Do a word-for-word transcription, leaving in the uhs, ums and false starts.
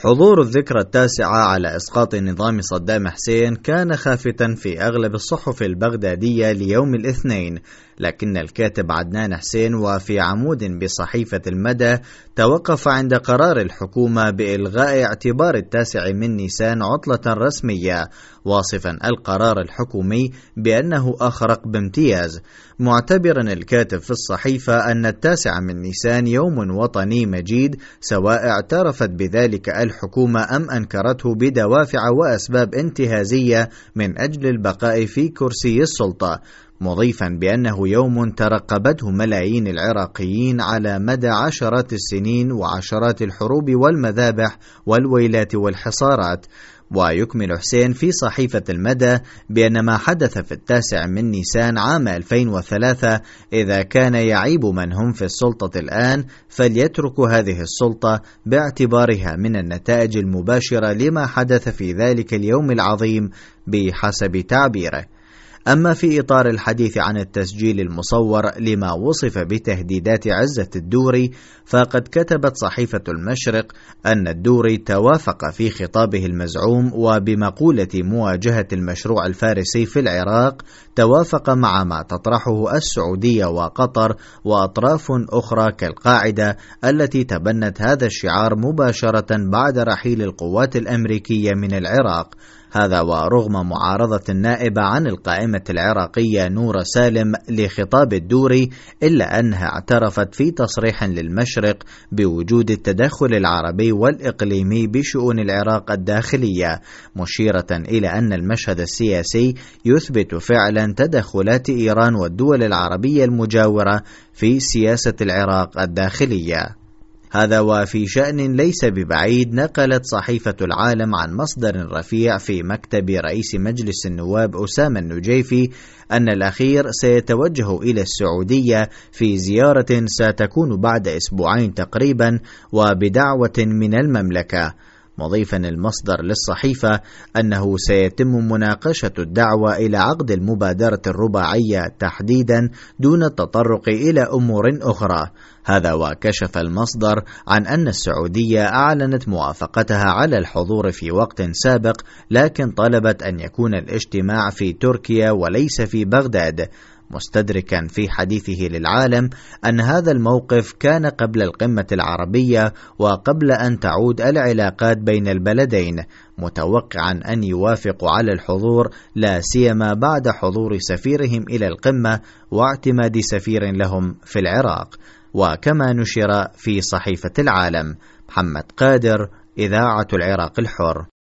حضور الذكرى التاسعة على إسقاط نظام صدام حسين كان خافتًا في أغلب الصحف البغدادية ليوم الاثنين، لكن الكاتب عدنان حسين وفي عمود بصحيفة المدى توقف عند قرار الحكومة بإلغاء اعتبار التاسع من نيسان عطلة رسمية، واصفا القرار الحكومي بأنه أخرق بامتياز، معتبرا الكاتب في الصحيفة أن التاسع من نيسان يوم وطني مجيد، سواء اعترفت بذلك الحكومة أم أنكرته بدوافع وأسباب انتهازية من أجل البقاء في كرسي السلطة، مضيفا بأنه يوم ترقبته ملايين العراقيين على مدى عشرات السنين وعشرات الحروب والمذابح والويلات والحصارات. ويكمل حسين في صحيفة المدى بأن ما حدث في التاسع من نيسان عام ألفين وثلاثة إذا كان يعيب من هم في السلطة الآن فليتركوا هذه السلطة باعتبارها من النتائج المباشرة لما حدث في ذلك اليوم العظيم بحسب تعبيره. أما في إطار الحديث عن التسجيل المصور لما وصف بتهديدات عزة الدوري، فقد كتبت صحيفة المشرق أن الدوري توافق في خطابه المزعوم وبمقولة مواجهة المشروع الفارسي في العراق، توافق مع ما تطرحه السعودية وقطر وأطراف أخرى كالقاعدة التي تبنت هذا الشعار مباشرة بعد رحيل القوات الأمريكية من العراق. هذا ورغم معارضة النائبة عن القائمة العراقية نورة سالم لخطاب الدوري، إلا أنها اعترفت في تصريح للمشرق بوجود التدخل العربي والإقليمي بشؤون العراق الداخلية، مشيرة إلى أن المشهد السياسي يثبت فعلا تدخلات إيران والدول العربية المجاورة في سياسة العراق الداخلية. هذا وفي شأن ليس ببعيد، نقلت صحيفة العالم عن مصدر رفيع في مكتب رئيس مجلس النواب أسامة النجيفي أن الأخير سيتوجه إلى السعودية في زيارة ستكون بعد أسبوعين تقريبا وبدعوة من المملكة، مضيفا المصدر للصحيفة أنه سيتم مناقشة الدعوة إلى عقد المبادرة الرباعية تحديدا دون التطرق إلى أمور أخرى. هذا وكشف المصدر عن أن السعودية أعلنت موافقتها على الحضور في وقت سابق، لكن طلبت أن يكون الاجتماع في تركيا وليس في بغداد، مستدركا في حديثه للعالم أن هذا الموقف كان قبل القمة العربية وقبل أن تعود العلاقات بين البلدين، متوقعا أن يوافقوا على الحضور لا سيما بعد حضور سفيرهم إلى القمة واعتماد سفير لهم في العراق. وكما نشر في صحيفة العالم، محمد قادر، إذاعة العراق الحر.